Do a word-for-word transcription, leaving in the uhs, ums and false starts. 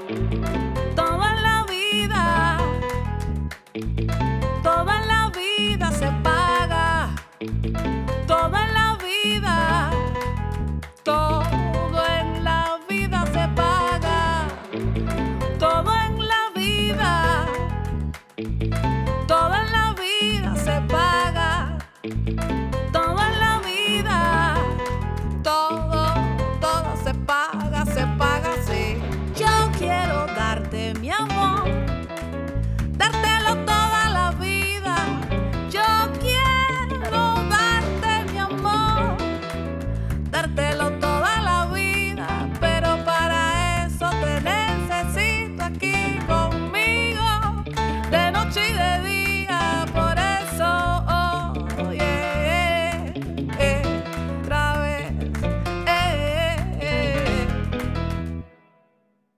Todo en la vida, todo en la vida se paga. Todo en la vida, todo en la vida se paga. Todo en la vida, todo en la vida se paga. Todo en la vida, todo, todo se paga, se paga, sí. Yo quiero darte mi amor.